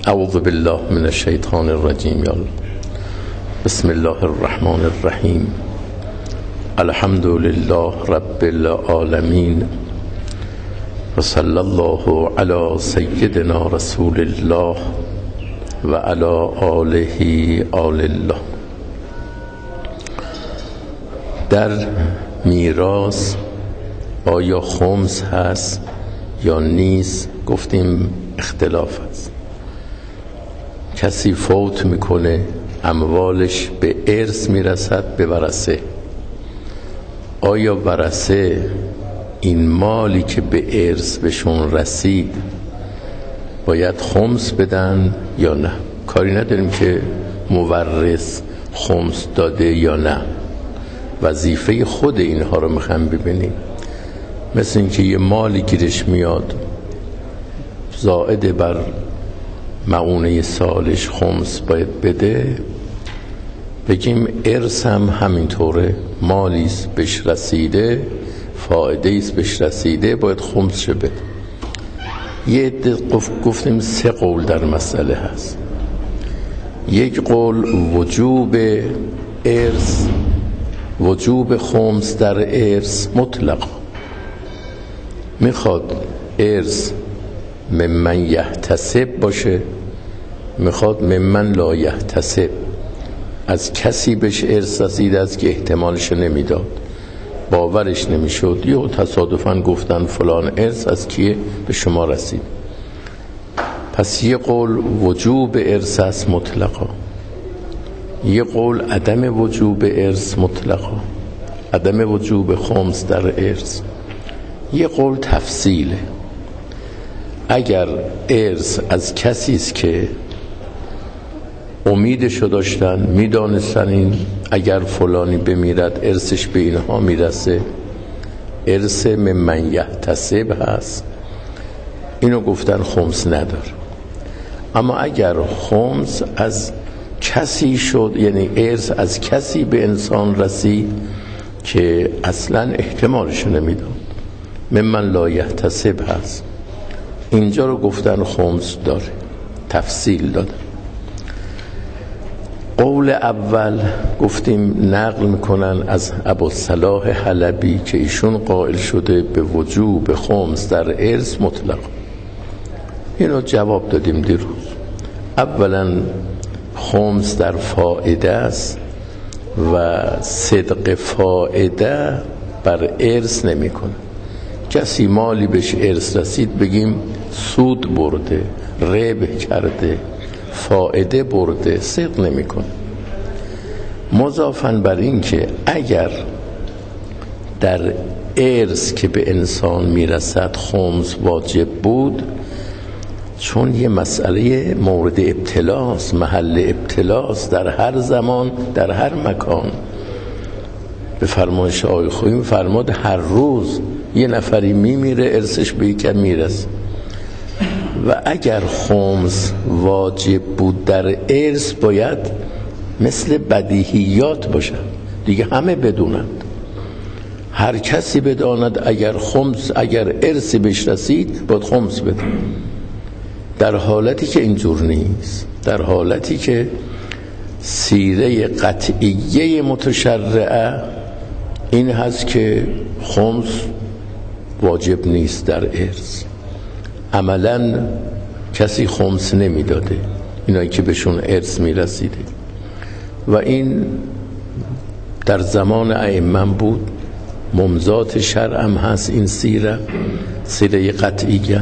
اعوذ بالله من الشیطان الرجیم. بسم الله الرحمن الرحیم. الحمد لله رب العالمین و صلی الله علی سیدنا رسول الله و علی آله آل الله. در میراث آیا خمس هست یا نیست؟ گفتیم اختلاف است. کسی فوت میکنه، اموالش به ارث میرسد به ورثه. آیا ورثه این مالی که به ارث بهشون رسید باید خمس بدن یا نه؟ کاری نداریم که مورث خمس داده یا نه، وظیفه خود اینها رو میخوام ببینیم. مثل اینکه یه مالی گیرش میاد زائد بر معونه سالش خمس باید بده، بگیم ارث هم همینطوره، مالیست بهش رسیده، فایده‌ایست بهش رسیده، باید خمسش بده. یه عده گفتیم 3 قول در مسئله هست. یک قول وجوب ارث، وجوب خمس در ارث مطلق، میخواد ارث ممن یحتسب باشه، میخواد ممن لا یحتسب، از کسی بهش ارث رسیده است که احتمالش نمیداد، باورش نمیشد، یا تصادفاً گفتن فلان ارث از کیه به شما رسید. پس یه قول وجوب ارث است مطلقا، یه قول عدم وجوب ارث مطلقا، عدم وجوب خمس در ارث. یه قول تفصیله، اگر ارث از کسی است که امیدشو داشتن، میدانستن این اگر فلانی بمیرد ارثش به اینها میرسه، ارث ممن یحتسب هست، اینو گفتن خمس نداره. اما اگر خمس از کسی شد، یعنی ارث از کسی به انسان رسید که اصلا احتمالش نمیداد، ممن لا یحتسب هست، اینجا رو گفتن خمس داره، تفصیل داده. قول اول گفتیم نقل میکنن از ابوالصلاح حلبی که ایشون قائل شده به وجوب خمس در ارث مطلق. اینو جواب دادیم دیروز. اولا خمس در فائده است و صدق فائده بر ارث نمیکنه. کسی مالی بهش ارث رسید بگیم سود برده، ربح کرده، فائده برده، صدق نمیکنه. مضافاً بر این که اگر در ارث که به انسان میرسد خمس واجب بود، چون یه مسئله مورد ابتلاست، محل ابتلاست در هر زمان در هر مکان. به فرمایش آقای خویی فرماد هر روز یه نفری میمیره ارثش به یکم میرسه. و اگر خمس واجب بود در ارث باید مثل بدیهیات باشه دیگه، همه بدونند، هر کسی بداند اگر خمس، اگر ارثی بهش رسید باید خمس بده. در حالتی که اینجور نیست، در حالتی که سیره قطعیه متشرعه این هست که خمس واجب نیست در ارث، عملا کسی خمس نمیداده اینایی که بهشون ارث میرسیده. و این در زمان ائمه بود، ممضات شرع هم هست این سیره قطعیه،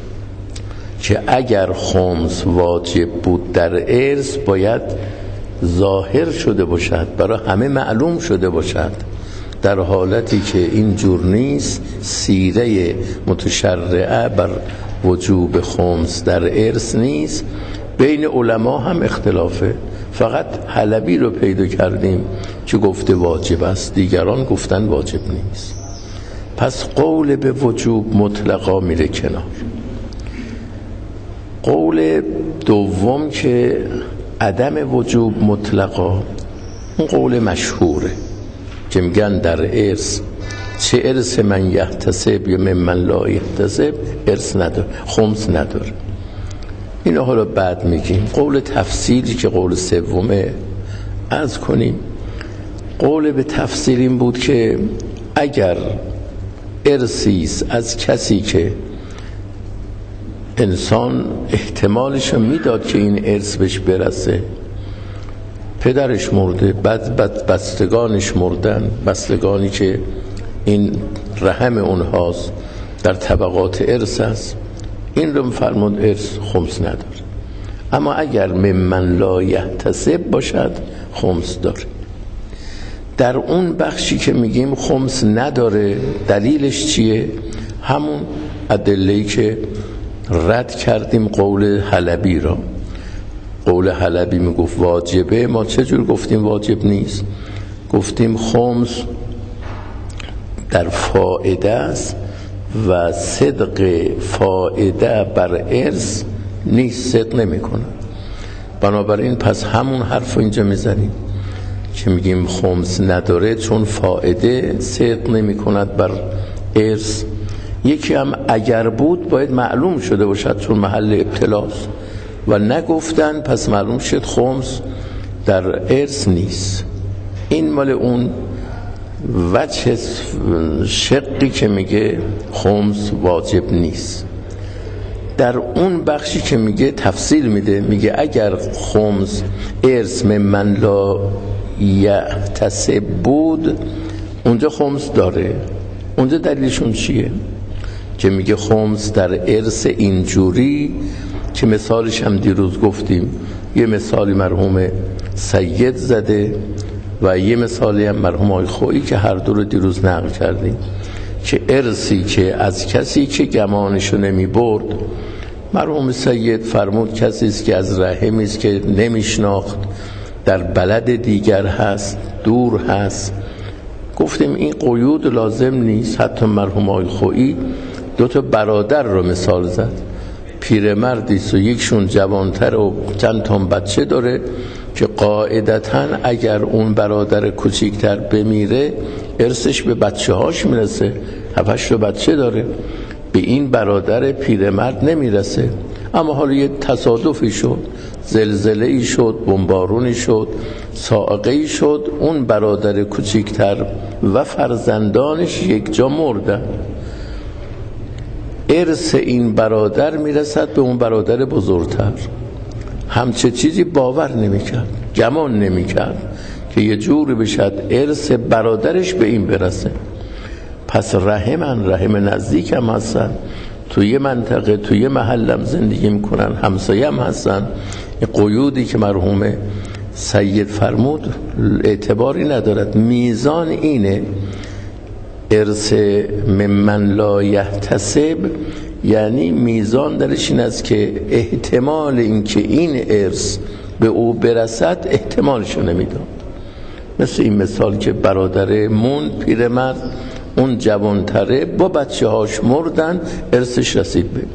که اگر خمس واجب بود در ارث باید ظاهر شده باشد، برای همه معلوم شده باشد. در حالتی که این جور نیست، سیره متشرعه بر وجوب خمس در ارث نیست. بین علما هم اختلافه، فقط حلبی رو پیدا کردیم که گفته واجب است، دیگران گفتن واجب نیست. پس قول به وجوب مطلقا میره کنار. قول دوم که عدم وجوب مطلقا، اون قول مشهوره که میگن در ارث چه ارث من یحتسب یا من لا یحتسب ارث نداره، خمس نداره. اینو حالا بعد میگیم. قول تفسیری که قول سومه عرض کنیم. قول به تفسیر این بود که اگر ارثیست از کسی که انسان احتمالش میداد که این ارث بهش برسه، پدرش مرده، بعد بستگانش مردن، بستگانی که این رحم اونهاست در طبقات ارث است، این رو فرمود ارث خمس نداره. اما اگر ممن لا یحتسب باشد خمس داره. در اون بخشی که میگیم خمس نداره دلیلش چیه؟ همون ادله‌ای که رد کردیم قول حلبی را. قول حلبی میگفت واجبه، ما چجور گفتیم واجب نیست؟ گفتیم خمس در فائده است و صدق فائده بر ارث نیست، صدق نمی کنه. بنابراین پس همون حرف اینجا میزنیم که میگیم خمس نداره چون فائده صدق نمی کند بر ارث. یکی هم اگر بود باید معلوم شده باشد چون محل ابتلاست و نگفتن، پس معلوم شد خمس در ارث نیست. این مال اون وجه شقی که میگه خمس واجب نیست. در اون بخشی که میگه تفصیل میده، میگه اگر خمس ارث ممن لا یحتسب بود اونجا خمس داره. اونجا دلیلشون چیه؟ که میگه خمس در ارث اینجوری که مثالش هم دیروز گفتیم، یه مثالی مرحوم سید زده و یه مثالی هم مرحوم آقای خویی که هر دو رو دیروز نقل کردیم، که ارثی که از کسی که گمانشو نمی برد. مرحوم سید فرمود کسی است که از رحمی است که نمیشناخت، در بلد دیگر هست، دور هست. گفتیم این قیود لازم نیست. حتی مرحوم آقای خویی دو تا برادر رو مثال زد، پیرمردیست و یکشون جوانتر و چند تا بچه داره که قاعدتاً اگر اون برادر کوچیکتر بمیره ارثش به بچه هاش میرسه. 7-8 بچه داره، به این برادر پیرمرد نمیرسه. اما حالا یه تصادفی شد، زلزله‌ای شد، بمبارونی شد، صاعقه‌ای شد، اون برادر کوچیکتر و فرزندانش یک جا مردن. ارث این برادر میرسد به اون برادر بزرگتر. همچه چیزی باور نمیکرد، گمان نمیکرد که یه جوری بشد ارث برادرش به این برسه. پس رحم نزدیک هم هستن، توی منطقه توی محلم زندگی میکنن، همسایه هم هستن. این قیودی که مرحوم سید فرمود اعتباری ندارد. میزان اینه ارث ممن لا یحتسب، یعنی میزان درش این است که احتمال اینکه این ارث به او برسد احتمالشو نمیداد. مثل این مثال که برادر پیرمرد اون جوانتره با بچه هاش مردن، ارثش رسید به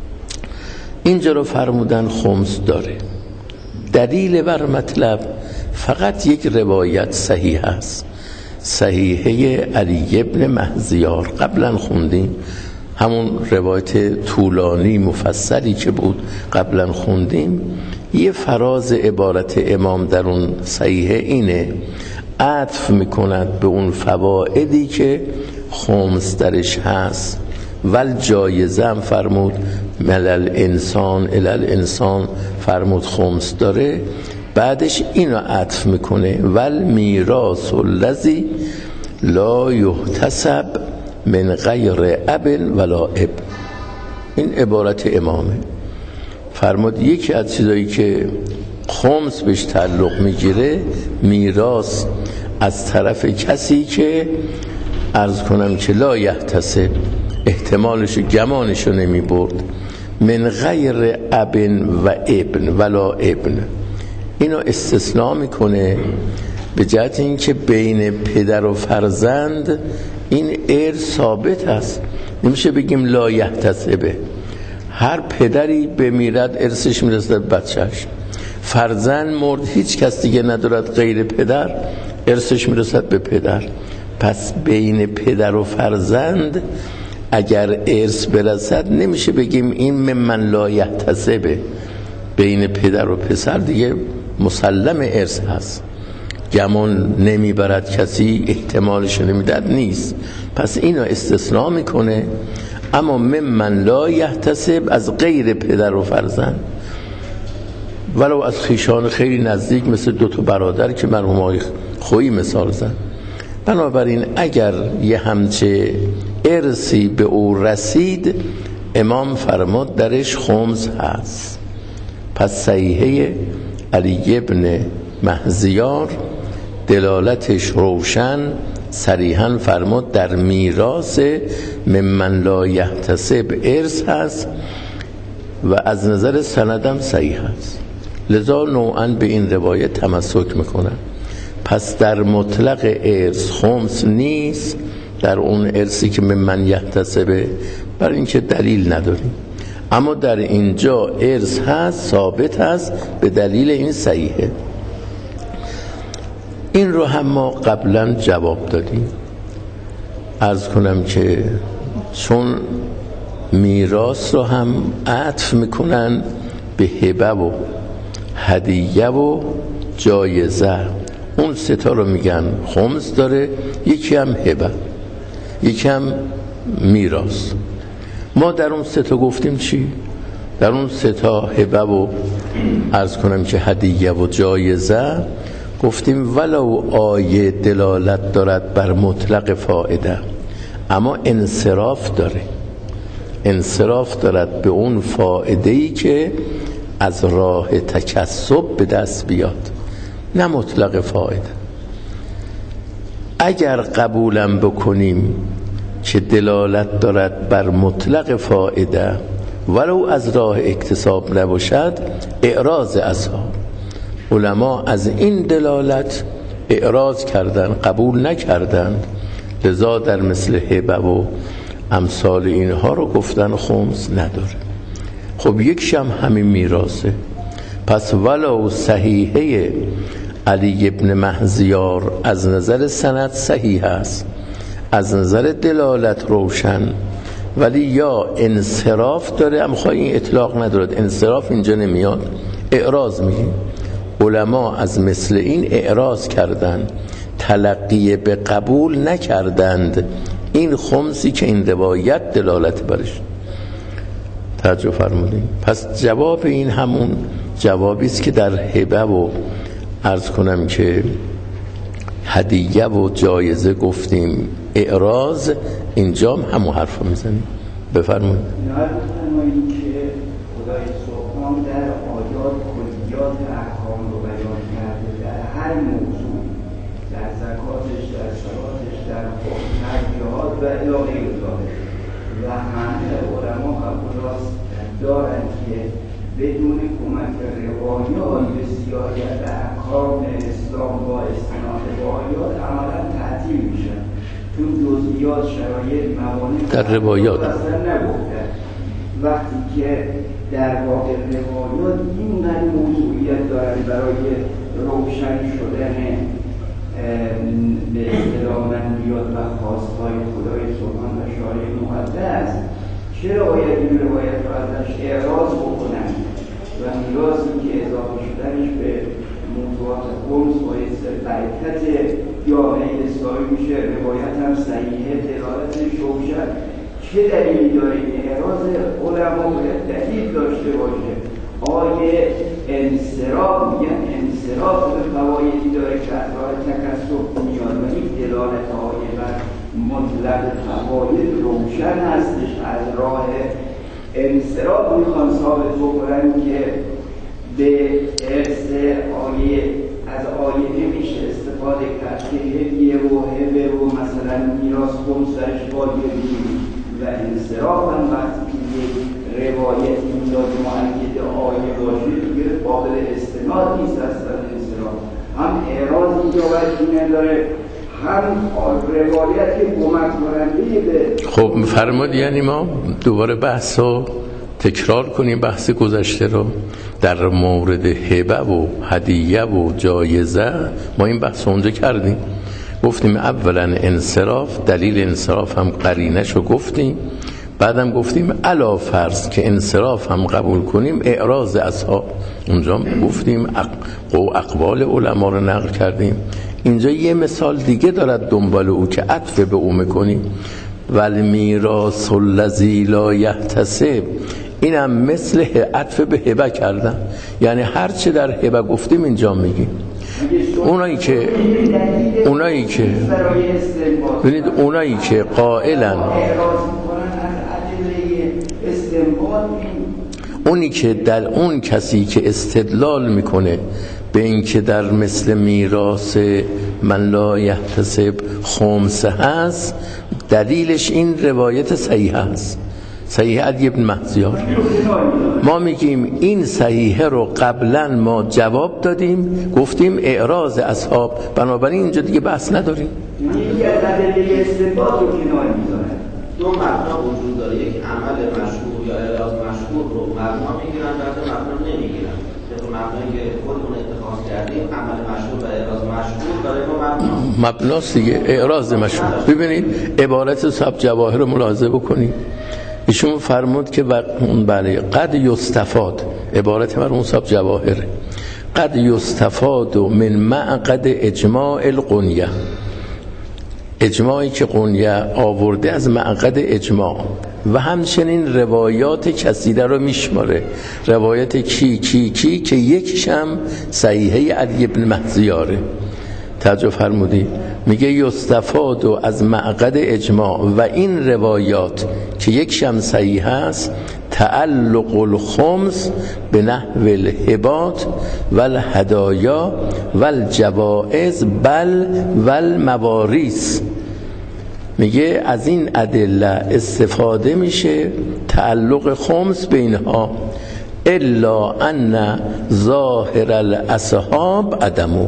اینجا رو فرمودن خمس داره. دلیل بر مطلب فقط یک روایت صحیح است، صحیحه علی ابن مهزیار، قبلا خوندیم، همون روایت طولانی مفصلی که بود قبلا خوندیم. یه فراز عبارت امام در اون صحیحه اینه، عطف میکند به اون فوائدی که خمس درش هست. ول جایزه هم فرمود، ملل انسان الال انسان فرمود خمس داره. بعدش اینو عطف میکنه، ول میراث الذی لا یحتسب من غیر اب ولا ابن. این عبارت امامه. فرمود یکی از چیزایی که خمس بهش تعلق میگیره میراث از طرف کسی که عرض کنم که لا یحتسب، احتمالشو گمانشو نمی برد، من غیر اب و ابن ولا ابن. اینو استثناء میکنه به جهت اینکه بین پدر و فرزند این ارث ثابت است. نمیشه بگیم لا یحتسبه. هر پدری بمیرد ارثش میرسد بچهش. فرزند مرد هیچ کس دیگه ندارد غیر پدر، ارثش میرسد به پدر. پس بین پدر و فرزند اگر ارث برسد نمیشه بگیم این ممن لا یحتسبه، بین پدر و پسر دیگه مسلم ارث هست، گمان نمیبرد کسی، احتمالش نمیداد نیست، پس اینو استثناء میکنه. اما ممن لا یحتسب، از غیر پدر و فرزند، ولو از خویشان خیلی نزدیک مثل 2 برادر که مرحوم آقای خویی مثال زد. بنابراین اگر یه همچه ارثی به او رسید، امام فرمود درش خمس هست. پس صحیحه علی ابن مهزیار دلالتش روشن صریحاً فرمود در میراث ممن لا یحتسب ارث هست و از نظر سندم صحیح هست. لذا نوعاً به این روایت تمسک میکنن. پس در مطلق ارث خمس نیست، در اون ارثی که ممن یحتسبه، برای اینکه دلیل نداریم. اما در اینجا ارث هست، ثابت هست، به دلیل این صحیحه. این رو هم ما قبلا جواب دادیم. عرض کنم که چون میراث رو هم عطف میکنن به هبه و هدیه و جایزه، اون 3 رو میگن خمس داره، یکی هم هبه، یکی هم میراث. ما در اون 3 گفتیم چی؟ در اون 3 هبه و عرض کنم که هدیه و جایزه گفتیم ولو آیه دلالت دارد بر مطلق فائده، اما انصراف داره، انصراف دارد به اون فائده‌ای که از راه تکسب به دست بیاد، نه مطلق فائده. اگر قبولم بکنیم که دلالت دارد بر مطلق فائده ولو از راه اکتساب نباشد، اعراض اصحاب علما از این دلالت اعراض کردن، قبول نکردن. لذا در مثل هبه و امثال اینها رو گفتن خمس نداره. خب یکش هم همین میراثه. پس ولو صحیحه علی ابن مهزیار از نظر سند صحیح است، از نظر دلالت روشن، ولی یا انصراف داره، اما خواهی این اطلاق ندارد، انصراف اینجا نمیاد، اعراض میگیم. علما از مثل این اعراض کردن، تلقی به قبول نکردند این خمسی که این روایت دلالت برش. توجه فرمودین؟ پس جواب این همون جوابی است که در هبه و عرض کنم که هدیه و جایزه گفتیم اعراض، اینجا همون حرف رو میزنیم. بفرمایید. فرمایید که خدای سبحان در آیات کلیات احکام رو بیان کرده، در هر موضوع، در زکاتش، در صلاتش، در جهاد و الی غیر ذالک، و همه علما قبول دارند که بدون کمک روایات بسیاری از احکام اسلام با استناد به آیات عملا تعطیل میشن، چون جزئیات، شرایط، موانع در روایات اصلا نگفتن. وقتی که در واقع روایات اینقدر موضوعیت دارن برای روشن شدن به اصطلاح منهیات و خواستهای خدای سبحان و شارع مقدس، چرا باید این روایت رو ازش اعراض بکنن و میراثی که اضافه شدنش به موضوعات خمس باید برکت جامعه اسلامی میشه، روایت هم صحیحه، دلالتش روشن. چه دلیلی داره این اعراض؟ علما باید دلیل داشته باشه. آیه انصراف، میگن انصراف به فوایدی داره که از راه تکسب میاد و این دلالت آیه بر مطلق فواید روشن هستش. از راه انصراف میخوان ثابت بکنن که به ارث آیه، از آیه نمیشه استفاده کرد که هدیه و هبه و مثلا میراث خمس درش واجبی و انصراف هم وقتی که یک روایت میلاد مؤید آیه باشه دیگه قابل استناد نیست. اصلا انصراف هم اعراض اینجا باید داره، هم روایت کمک کننده به. خب فرمود یعنی ما دوباره بحث رو تکرار کنیم، بحث گذشته رو در مورد هبه و هدیه و جایزه ما این بحث اونجا کردیم. گفتیم اولا انصراف، دلیل انصراف هم قرینش رو گفتیم، بعدم گفتیم علا فرض که انصراف هم قبول کنیم اعراض اصحاب اونجا گفتیم اقوال علما رو نقل کردیم. اینجا یه مثال دیگه دارد دنبال او که عطف به او میکنیم، والمیراث الذی لا یحتسب، اینم مثل عطف به هبه کردن، یعنی هر چه در هبه گفتیم اینجا میگیم. اونایی که قائلن، اونی که در اون کسی که استدلال میکنه به این که در مثل میراث من لا یحتسب خمس هست، دلیلش این روایت صحیح هست، صحیح علی بن مهزیار. ما میگیم این صحیحه رو قبلا ما جواب دادیم، گفتیم اعراض اصحاب، بنابراین اینجا دیگه بحث نداریم. دو مبنا وجود داره، یک عمل مشهور یا اعراض مشهور رو مبنا میگیرن، بعد مبنا نمیگیرن. طبق مبنایی که خودمون اتخاذ کردیم، عمل مشهور و اعراض مشهور برای ما مبناست دیگه، اعراض مشهور. ببینید عبارت صاحب جواهر رو ملاحظه بکنید، ایشون فرمود که بله قد یستفاد، عبارت مرحوم صاحب جواهر، قد یستفاد من معقد اجماع القنیه، اجماعی که قنیه آورده از معقد اجماع، و همچنین روایات کثیره رو میشماره، روایت کی که یکیشم صحیحه علی بن مهزیاره. توجه فرمودی؟ میگه یستفاد از معقد اجماع و این روایات که یکیشم صحیح است، تعلق الخمس به نحو الهبات والهدایا والجوائز بل والمواریث. میگه از این ادله استفاده میشه تعلق خمس به اینها، الا ان ظاهر الاصحاب عدمو.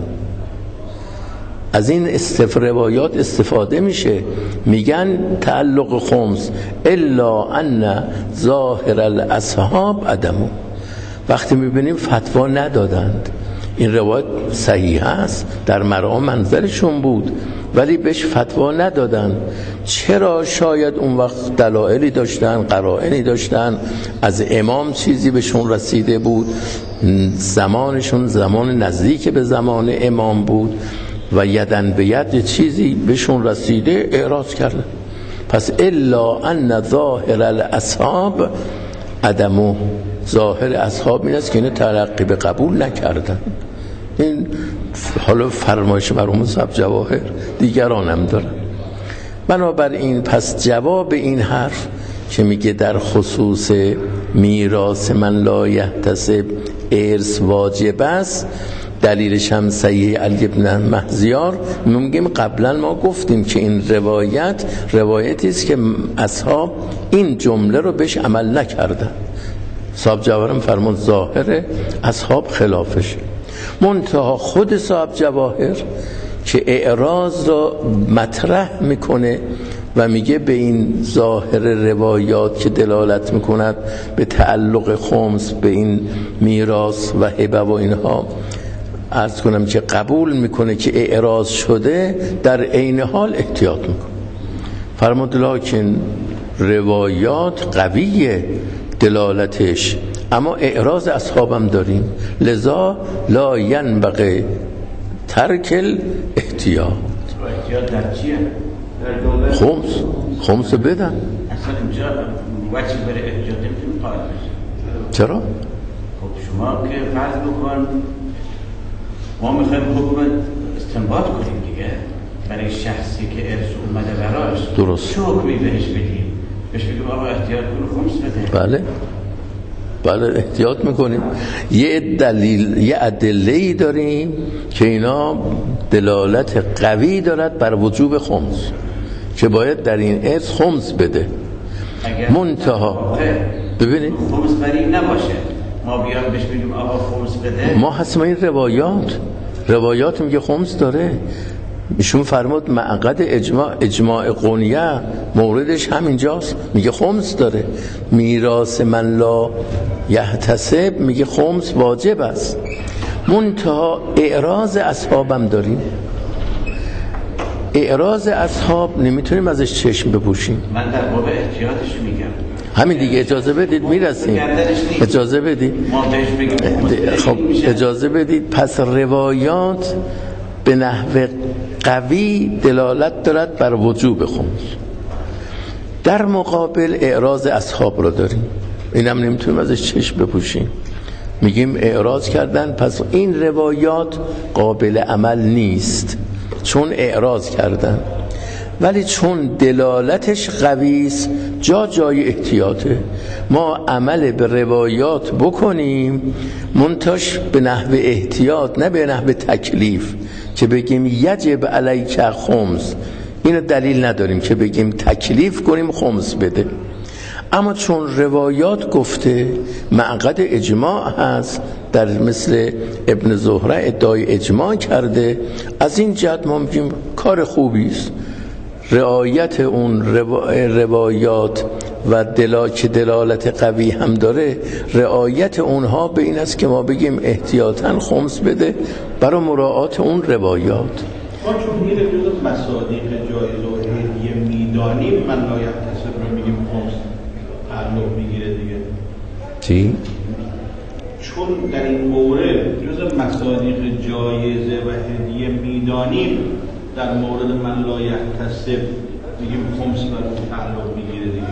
از این روایات استفاده میشه، میگن تعلق خمس الا ان ظاهر الاصحاب عدمو. وقتی میبینیم فتوا ندادند، این روایت صحیح است، در مرام منزلشون بود ولی بهش فتوا ندادن. چرا؟ شاید اون وقت دلایلی داشتن، قرائنی داشتن، از امام چیزی بهشون رسیده بود، زمانشون زمان نزدیک به زمان امام بود و یدن به ید چیزی بهشون رسیده، اعراض کردن. پس الا ان ظاهر الاصحاب عدمو، ظاهر اصحاب این است که اینو تلقی به قبول نکردن. این حالا فرمایش مرحوم صاحب جواهر، دیگران هم دارن. بنابراین پس جواب این حرف که میگه در خصوص میراث من لا یحتسب ارث واجب است، دلیلش هم صحیح علی بن مهزیار، میگیم قبلا ما گفتیم که این روایتی است که اصحاب این جمله رو بهش عمل نکردن. صاحب جواهر فرمود ظاهر اصحاب خلافش. منتها خود صاحب جواهر که اعراض را مطرح میکنه و میگه به این ظاهر روایات که دلالت میکند به تعلق خمس به این میراث و هبه و اینها، عرض کنم که قبول میکنه که اعراض شده، در عین حال احتیاط میکنه. فرمود لکن روایات قویه دلالتش، اما اعراض اصحابم داریم، لذا لا ینبغی ترک الاحتیاط. احتیاط در چیه؟ خمس بدن. اصلا اینجا وجه برای احتیاط نمیتونیم قائل بشیم. چرا؟ خب شما که فرض بکن ما میخوایم حکم استنباط کنیم دیگه برای شخصی که ارث اومده براش، درست، چه حکمی بهش بدیم؟ بهش بگیم آقا احتیاط کن خمس بده. بله احتیاط میکنیم. یه دلیل، یه ادله‌ای داریم که اینا دلالت قوی دارد بر وجوب خمس، که باید در این ارث خمس بده. منتها ببینید خمس بری نباشه، ما بیام بهش بگیم آقا خمس بده، ما حسب این روایات میگه خمس داره. ایشون فرمود معقد اجماع قنیه موردش همینجاست، میگه خمس داره. میراث من لا یحتسب میگه خمس واجب است. منتها اعراض اصحابم داریم. اعراض اصحاب نمیتونیم ازش چشم بپوشیم. من در باب احتیاطش میگم. همین دیگه. اجازه بدید میرسیم، اجازه بدید. خب اجازه بدید. پس روایات به نحو قوی دلالت دارد بر وجوب خمس. در مقابل اعراض اصحاب رو داریم، اینم نمیتونیم ازش چشم بپوشیم، میگیم اعراض کردن پس این روایات قابل عمل نیست چون اعراض کردن، ولی چون دلالتش قوی است جای احتیاطه ما عمل به روایات بکنیم، منتش به نحو احتیاط نه به نحو تکلیف که بگیم یجب علیک خمس. این دلیل نداریم که بگیم تکلیف کنیم خمس بده. اما چون روایات گفته معقد اجماع هست، در مثل ابن زهره ادعای اجماع کرده، از این جهت ما میگیم کار خوبی است. رعایت اون روایات و که دلالت قوی هم داره، رعایت اونها به این است که ما بگیم احتیاطاً خمس بده برای مراعات اون روایات. ما چون میره جز مصادیق جایز و هدیه میدانیم، من لاید تصب رو میگیم خمس تعلق میگیره دیگه. چی؟ چون در این مورد جز مصادیق جایزه و هدیه میدانیم، در مورد من لاید تصب میگیم خمس برای تعلق میگیره دیگه.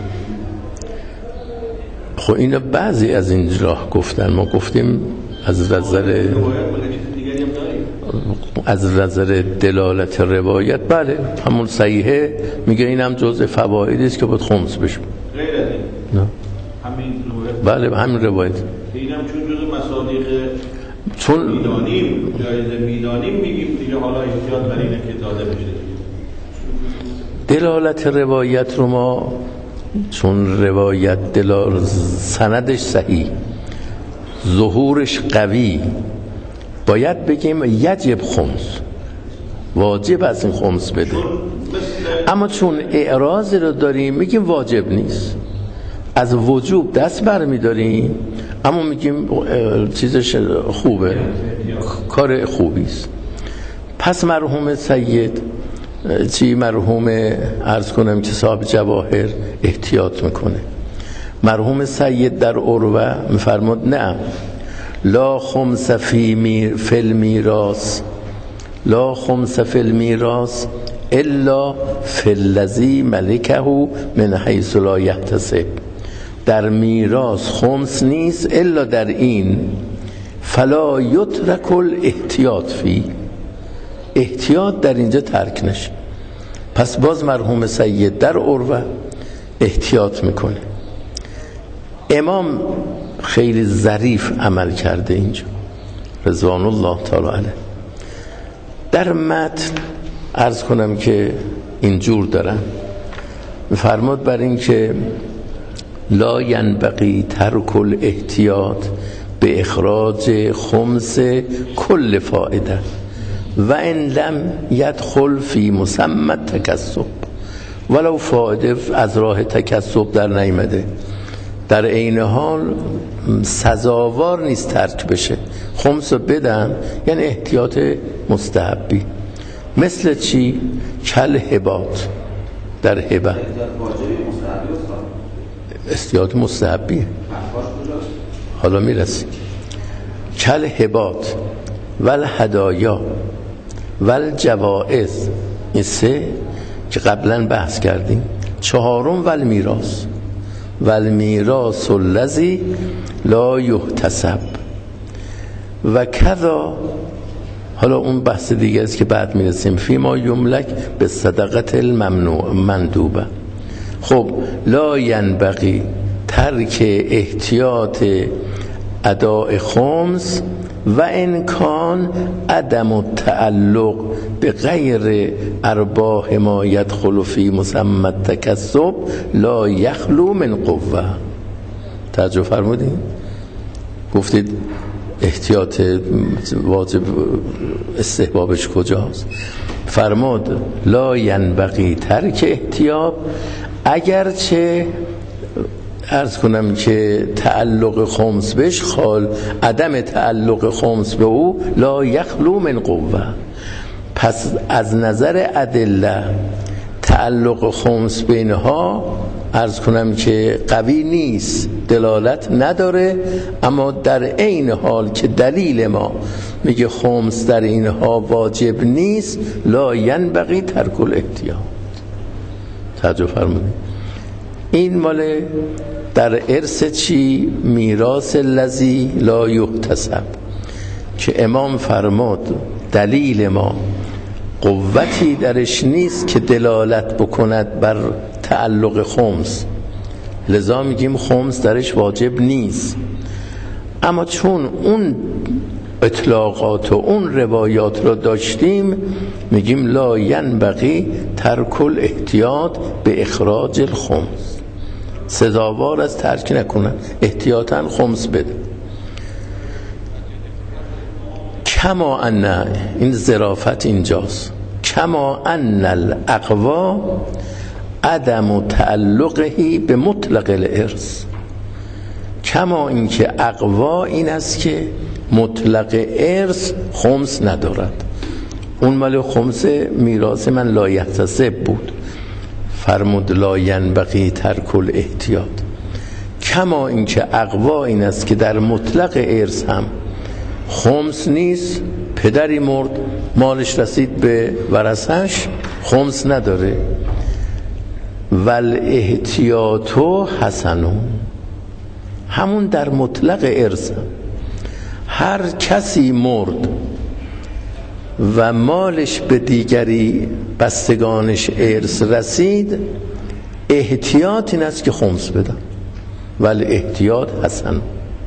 خب اینا بعضی از این راه گفتن، ما گفتیم از نظر دلالت روایت بله همون صحیحه، میگه اینم جزء فوائدی است که باید خمس بشه. غیر از این نه همین روایت، بله همین روایت، اینم چون جزء مصادیق چون میدانیم جایزه میدانیم میگیم دیگه، حالا احتیاط بر اینه که داده بشه. دلالت روایت رو ما چون روایت سندش صحیح، ظهورش قوی، باید بگیم یجب خمس، واجب از این خمس بده. اما چون اعراض رو داریم میگیم واجب نیست، از وجوب دست برمی داریم، اما میگیم چیزش خوبه، کار خوبی است. پس مرحوم سید مرحوم عرض کنم که صاحب جواهر احتیاط میکنه. مرحوم سید در عروه میفرماد نه لا خمس فی المیراث، لا خمس فی المیراث الا فی الذی ملکه من حیث لا یحتسب. در میراث خمس نیست الا در این فلا یترک الاحتیاط فی، احتیاط در اینجا ترک نشه. پس باز مرحوم سید در عروه احتیاط میکنه. امام خیلی ظریف عمل کرده اینجا رضوان الله تعالی علیه. در متن عرض کنم که اینجور دارن، فرمود بر این که لا ینبغی ترک الاحتیاط به اخراج خمس کل فائده و ان لم یدخل فی مسمى تکسب، ولو فائده از راه تکسب در نیامده، در عین حال سزاوار نیست ترک بشه. خمس رو بدم یعنی احتیاط مستحبی. مثل چی؟ کل هبات، در هبه احتیاط مستحبیه، حالا میرسیم. کل هبات ول هدایا ول جوائز، این سه که قبلا بحث کردیم. چهارم ول میراث، ول میراث الذی لا یحتسب و کذا. حالا اون بحث دیگه است که بعد میرسیم. فی ما یملک به صدقت الممنوع مندوبه. خب لا ینبغی ترک احتیاط اداء خمس و امکان عدم التعلق به غیر ارباح ما یدخل فی مسمى التکسب لا یخلو من قوه. توجه فرمودین؟ گفتید احتیاط واجب استحبابش کجاست؟ فرمود لا ینبغی ترک احتیاط، اگرچه عرض کنم که تعلق خمس بهش خال، عدم تعلق خمس به او لا یخلو من قوه. پس از نظر ادله تعلق خمس بینها عرض کنم که قوی نیست، دلالت نداره، اما در عین حال که دلیل ما میگه خمس در اینها واجب نیست، لا ینبغی ترک الاحتیاط. توجه فرمودید. این مال در ارث چی؟ میراث الذی لا یحتسب، که امام فرمود دلیل ما قوتی درش نیست که دلالت بکند بر تعلق خمس، لذا میگیم خمس درش واجب نیست. اما چون اون اطلاقات و اون روایات رو داشتیم، میگیم لا ینبغی ترک الاحتیاط به اخراج الخمس، سزاوار از ترک نکنن، احتیاطاً خمس بده. کما ان، این ظرافت اینجاست، کما ان الاقوا عدم تعلقه به مطلق الارث، کما اینکه اقوا این است که مطلق ارث خمس ندارد. اون مال خمس میراث من لا یحتسب بود، فرمود لا ینبغی ترک الاحتیاط. کما اینکه اقوا این است که در مطلق ارث هم خمس نیست، پدری مرد مالش رسید به ورثش، خمس نداره. والاحتیاط حسنون، همون در مطلق ارث هم. هر کسی مرد و مالش به دیگری بستگانش ارث رسید، احتیاط این است که خمس بدن. والاحتیاط حسنون.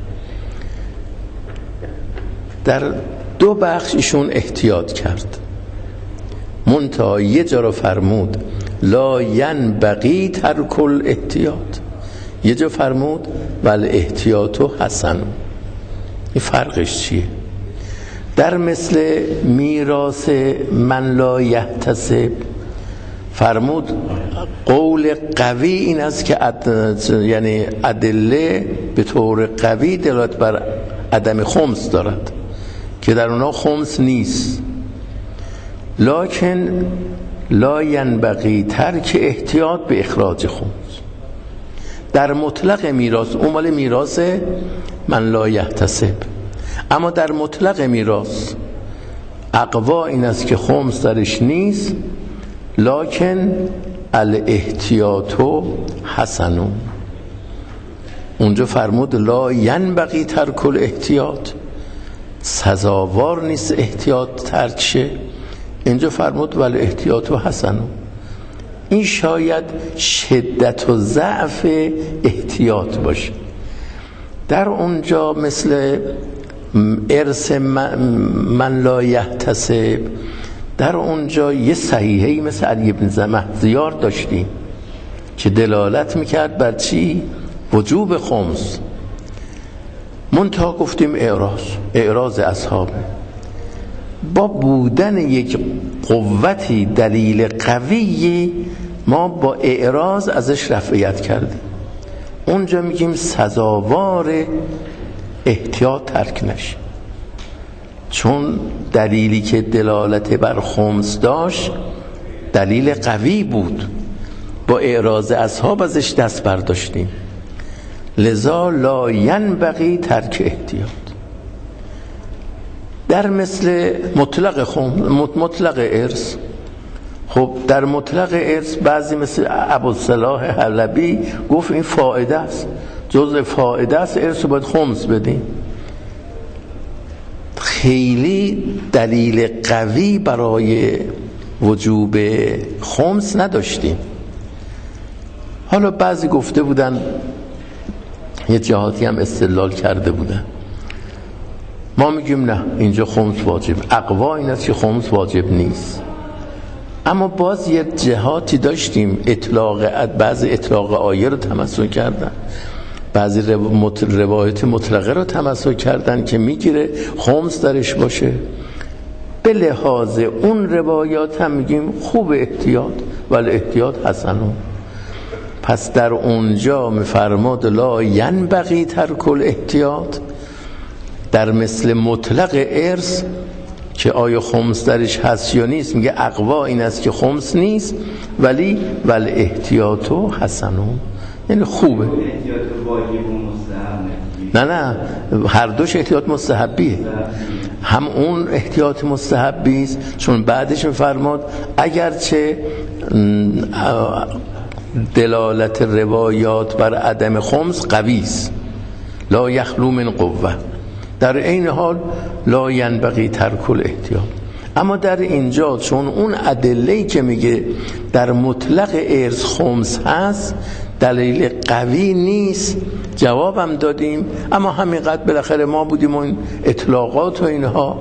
در دو بخش ایشون احتیاط کرد، منتها یه جا رو فرمود لا ینبغی ترک الاحتیاط، یه جا فرمود والاحتیاط حسن. این فرقش چیه؟ در مثل میراث من لا یحتسب فرمود قول قوی این است که یعنی ادله به طور قوی دلالت بر عدم خمس دارد که در اونها خمس نیست، لکن لا ینبغی ترک احتیاط به اخراج خمس. در مطلق میراث، اون مال میراث من لا یحتسب، اما در مطلق میراث اقوا این است که خمس درش نیست، لکن الاحتیاط حسنون. اونجا فرمود لا ینبغی ترک الاحتیاط، سزاوار نیست احتیاط ترک شه. اینجا فرمود ولی احتیاط حسنون. این شاید شدت و ضعف احتیاط باشه. در اونجا مثل ارث من لا یحتسب، در اونجا یه صحیحه‌ای مثل علی بن مهدیار داشتیم که دلالت میکرد بر چی؟ وجوب خمس. منتها گفتیم اعراض اصحاب با بودن یک قوتی دلیل قوی، ما با اعراض ازش رفعیت کردیم. اونجا میگیم سزاوار احتیاط ترک نشه، چون دلیلی که دلالت بر خمس داشت دلیل قوی بود، با اعراض اصحاب ازش دست برداشتیم. لذا لا ینبغی ترک احتیاط. در مثل مطلق ارث، خب در مطلق ارث بعضی مثل ابوالصلاح حلبی گفت این فائده است، جزء فائده است، ارث رو باید خمس بدیم. خیلی دلیل قوی برای وجوب خمس نداشتیم. حالا بعضی گفته بودن، یه جهاتی هم استدلال کرده بودن، ما میگیم نه اینجا خمس واجب، اقوا این است که خمس واجب نیست. اما باز یه جهاتی داشتیم بعضی اطلاق آیه رو تمسک کردن، بعضی روایت مطلقه رو تمسک کردن که میگیره خمس درش باشه. به لحاظ اون روایات هم میگیم خوب احتیاط، ولی احتیاط حسنون. پس در اونجا میفرماد لا ینبغی ترک الاحتیاط، در مثل مطلق ارث که آیا خمس درش هست یا نیست، میگه اقوا این است که خمس نیست، ولی احتیاط حسنون. یعنی خوبه. احتیاط واجب و مستحب نه هر دوش احتیاط مستحبیه. هم اون احتیاط مستحبی است چون بعدش می‌فرماد اگرچه دلالت روایات بر عدم خمس قوی است لا یخلو من قوه، در این حال لا ینبغی ترک الاحتیاط. اما در اینجا چون اون ادله‌ای که میگه در مطلق ارث خمس هست دلیل قوی نیست، جوابم دادیم. اما همینقدر بالاخره ما بودیم و این اطلاقات و اینها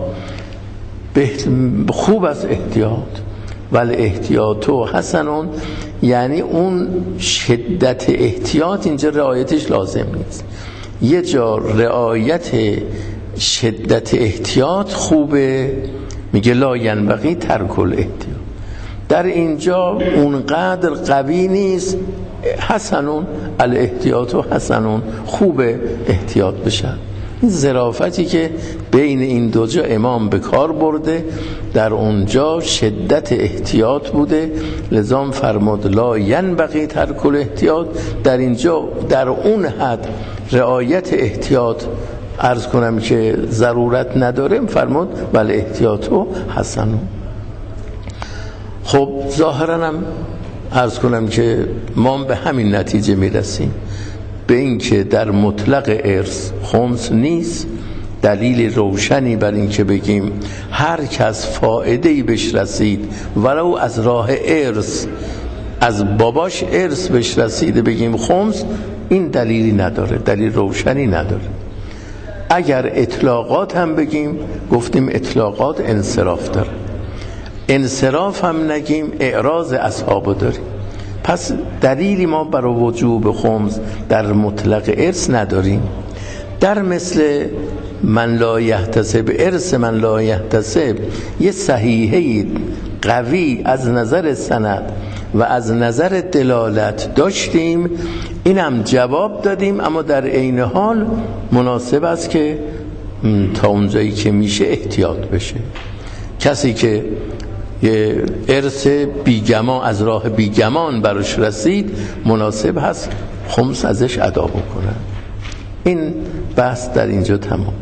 خوب از احتیاط. ولی احتیاط و حسنون یعنی اون شدت احتیاط اینجا رعایتش لازم نیست. یه جا رعایت شدت احتیاط خوبه، میگه لا ینبغی ترک الاحتیاط. در اینجا اونقدر قوی نیست، حسنون الاحتیاط و حسنون خوبه احتیاط بشن. این ظرافتی که بین این دو جا امام به کار برده، در اونجا شدت احتیاط بوده لذا فرمود لا ینبغی ترک الاحتیاط، در اینجا در اون حد رعایت احتیاط عرض کنم که ضرورت نداره، فرمود ولی احتیاط و حسنون. خب ظاهرا هم عرض کنم که ما به همین نتیجه میرسیم، به این که در مطلق ارث خمس نیست. دلیل روشنی بر این که بگیم هر کس فائده‌ای بهش رسید ولو از راه ارث، از باباش ارث بهش رسیده بگیم خمس، این دلیلی نداره، دلیل روشنی نداره. اگر اطلاقات هم بگیم گفتیم اطلاقات انصراف داره، انصراف هم نگیم اعراض اصحابو داریم. پس دلیلی ما برای وجوب خمس در مطلق ارث نداریم. در مثل من لا یحتسب، ارث من لا یحتسب یه صحیحه قوی از نظر سند و از نظر دلالت داشتیم، اینم جواب دادیم. اما در عین حال مناسب است که تا اونجایی که میشه احتیاط بشه. کسی که یه ارث بیگمان از راه بیگمان براش رسید مناسب هست خمس ازش ادا بکنن. این بحث در اینجا تمام.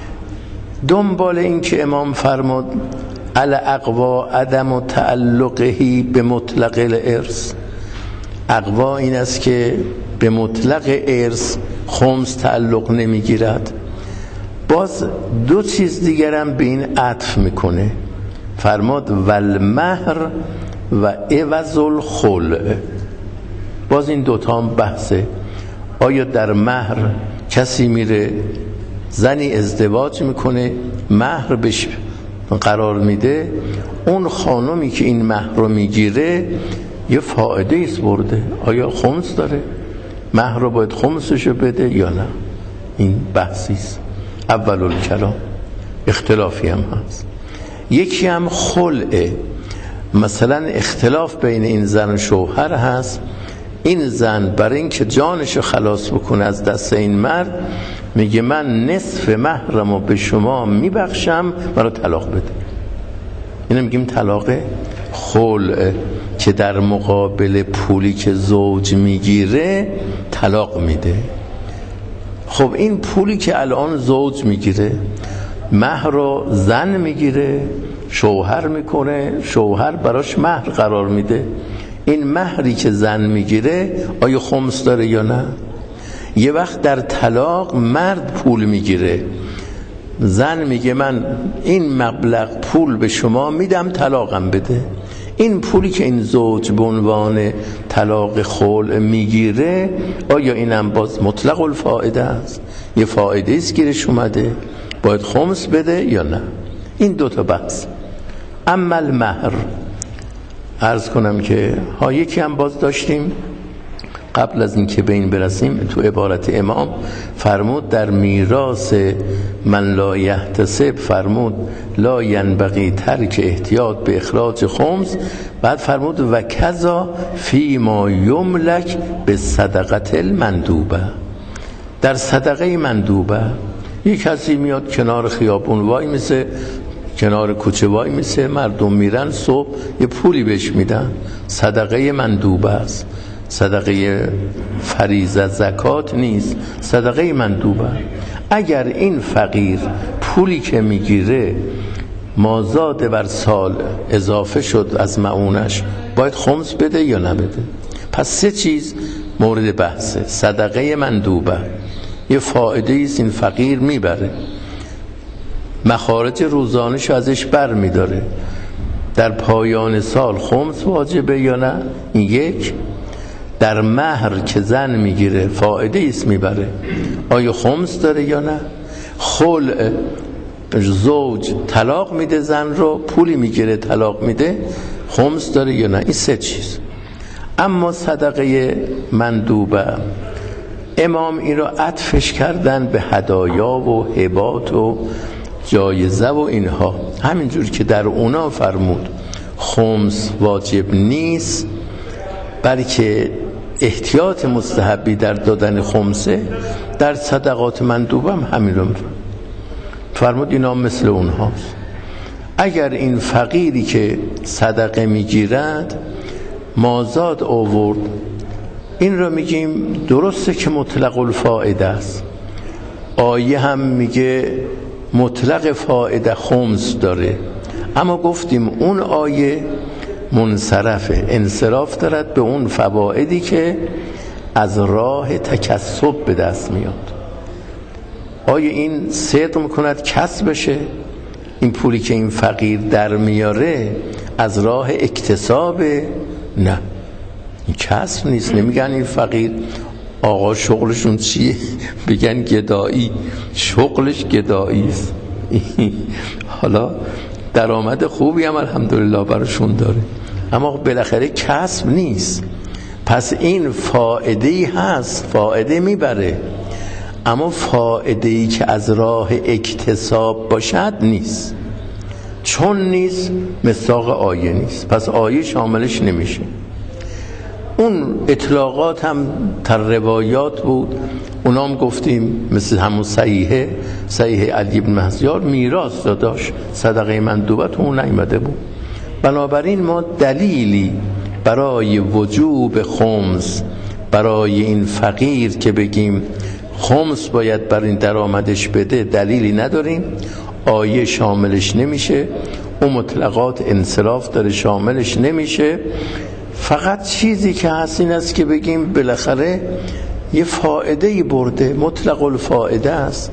دنبال این که امام فرمود الاقوا عدم تعلقه به مطلق الارث، اقوا این است که به مطلق ارث خمس تعلق نمیگیرد. باز دو چیز دیگرم به این عطف میکنه، فرماد والمهر و عوض الخلع. باز این دوتا هم بحثه. آیا در مهر کسی میره زنی ازدواج میکنه مهر بهش قرار میده، اون خانمی که این مهر رو میگیره یه فائده ایست برده، آیا خمس داره؟ مهر رو باید خمسشو بده یا نه؟ این بحثیست. اول الکلام اختلافی هم هست. یکی هم خلعه، مثلا اختلاف بین این زن و شوهر هست. این زن برای این که جانشو خلاص بکنه از دست این مرد میگه من نصف مهرمو به شما میبخشم، مرا طلاق بده. اینو میگیم طلاق خلع، که در مقابل پولی که زوج میگیره طلاق میده. خب این پولی که الان زوج میگیره، مهر رو زن میگیره شوهر میکنه، شوهر براش مهر قرار میده. این مهری که زن میگیره آیا خمس داره یا نه؟ یه وقت در طلاق مرد پول میگیره، زن میگه من این مبلغ پول به شما میدم طلاقم بده. این پولی که این زوج به عنوان طلاق خلع میگیره آیا اینم باز مطلق الفائده است؟ یه فائده است گیرش اومده، باید خمس بده یا نه؟ این دوتا بحث. اما المهر عرض کنم که یکی هم باز داشتیم قبل از این که به این برسیم، تو عبارت امام فرمود در میراث من لا یحتسب فرمود لا ینبغی ترک احتیاط به اخراج خمس، بعد فرمود و کذا فی ما یملک به صدقه المندوبه. در صدقه مندوبه یک کسی میاد کنار خیابون وای میسه، کنار کوچه وای میسه، مردم میرن صبح یه پولی بهش میدن، صدقه مندوبه است. صدقه فریضه زکات نیست، صدقه مندوبه. اگر این فقیر پولی که میگیره مازاد بر سال اضافه شد از معونش، باید خمس بده یا نبده؟ پس 3 چیز مورد بحثه. صدقه مندوبه یه فایده ایست این فقیر میبره، مخارج روزانش ازش بر میداره، در پایان سال خمس واجبه یا نه؟ این 1. در مهر که زن میگیره فایده ایست میبره، آیا خمس داره یا نه؟ خلع زوج طلاق میده زن رو، پولی میگیره طلاق میده، خمس داره یا نه؟ این 3 چیز. اما صدقه مندوبه امام این رو عطفش کردن به هدایا و هبات و جایزه و اینها، همینجور که در اونا فرمود خمس واجب نیست، بلکه احتیاط مستحبی در دادن خمسه، در صدقات مندوبه هم همین رو فرمود اینا مثل اونهاست. اگر این فقیری که صدقه میگیرد مازاد آورد، این رو میگیم درسته که مطلق الفائده است، آیه هم میگه مطلق فائده خمس داره، اما گفتیم اون آیه منصرفه، انصراف دارد به اون فوائدی که از راه تکسب به دست میاد. آیا این صدق میکند کسب بشه؟ این پولی که این فقیر در میاره از راه اکتسابه؟ نه، این کسب نیست. نمیگن این فقیر آقا شغلشون چیه؟ بگن گدایی، شغلش گدایی است. حالا درآمد خوبی هم الحمدلله براشون داره، اما بالاخره کسب نیست. پس این فائده‌ای هست، فائده میبره، اما فائده‌ای که از راه اکتساب باشد نیست. چون نیست مصداق آیه نیست، پس آیه شاملش نمیشه. اون اطلاقات هم در روایات بود، اونام گفتیم مثل همون صحیح علی بن مهزیار میراث داشت، صدقه مندوبه تو اون نیامده بود. بنابراین ما دلیلی برای وجوب خمس برای این فقیر که بگیم خمس باید بر این درآمدش بده دلیلی نداریم. آیه شاملش نمیشه، اون مطلقات انصراف داره شاملش نمیشه. فقط چیزی که هست این است که بگیم بالاخره یه فائده‌ای برده، مطلق الفائده است.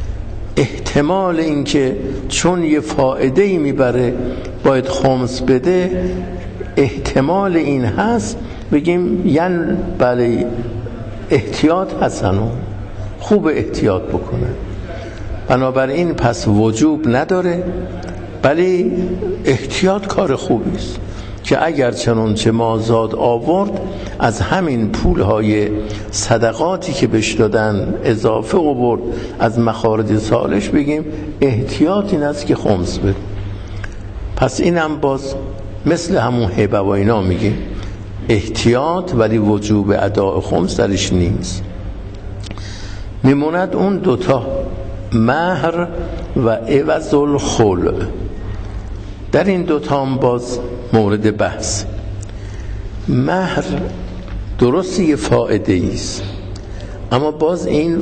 احتمال این که چون یه فائده‌ای میبره باید خمس بده، احتمال این هست بگیم یعنی بله احتیاط حسنو، خوب احتیاط بکنه. بنابراین پس وجوب نداره، ولی احتیاط کار خوبی است که اگر چنانچه مازاد آورد از همین پولهای صدقاتی که بهش دادن اضافه آورد از مخارج سالش، بگیم احتیاط این است که خمس بده. پس اینم باز مثل همون هبه و اینا میگیم احتیاط، ولی وجوب اداء خمس درش نیست. میموند اون 2 مهر و عوض الخلع. در این 2 هم باز مورد بحث. مهر درستی یه فائده است، اما باز این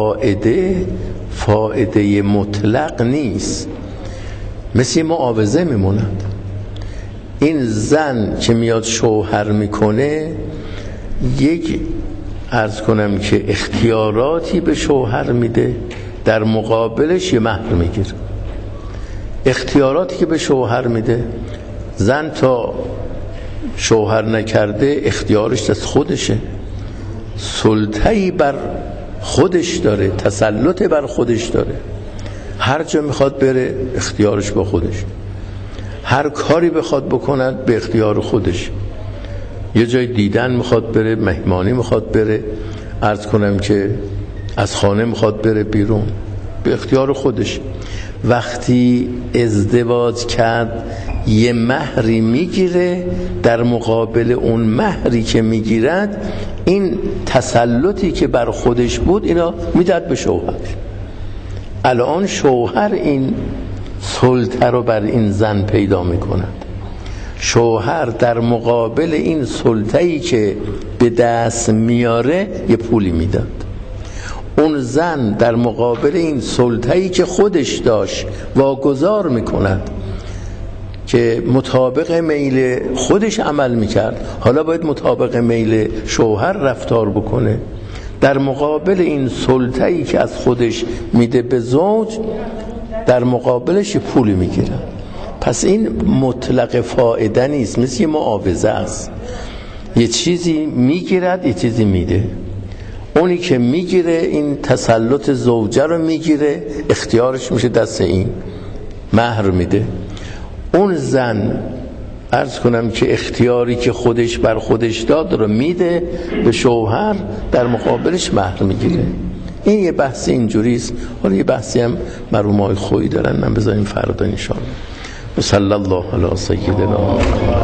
فائده مطلق نیست، مثل معاوضه میموند. این زن که میاد شوهر میکنه یک عرض کنم که اختیاراتی به شوهر میده، در مقابلش یه مهر میگیره. اختیاراتی که به شوهر میده، زن تا شوهر نکرده اختیارش از خودشه، سلطه‌ای بر خودش داره، تسلط بر خودش داره، هر جا میخواد بره اختیارش با خودش، هر کاری بخواد بکند به اختیار خودش. یه جای دیدن میخواد بره، مهمانی میخواد بره، عرض کنم که از خانه میخواد بره بیرون، به اختیار خودش. وقتی ازدواج کرد یه مهری میگیره، در مقابل اون مهری که میگیرد این تسلطی که بر خودش بود اینا میداد به شوهر. الان شوهر این سلطه رو بر این زن پیدا میکند. شوهر در مقابل این سلطه‌ای که به دست میاره یه پولی میداد، اون زن در مقابل این سلطه‌ای که خودش داشت واگذار میکند که مطابق میل خودش عمل میکرد، حالا باید مطابق میل شوهر رفتار بکنه، در مقابل این سلطه‌ای که از خودش میده به زوج در مقابلش پولی میگیره. پس این مطلق فائده نیست، مثل یه معاوضه است، یه چیزی میگیرد یه چیزی میده. اونی که میگیره این تسلط زوجه رو میگیره، اختیارش میشه دست این، مهر میده. اون زن عرض کنم که اختیاری که خودش بر خودش داد رو میده به شوهر، در مقابلش مهر میگیره. این یه بحث اینجوریست. حالا یه بحثی هم مرحومای خویی دارن، من بذاریم فردا ان شاء الله. صلی الله علی سیدنا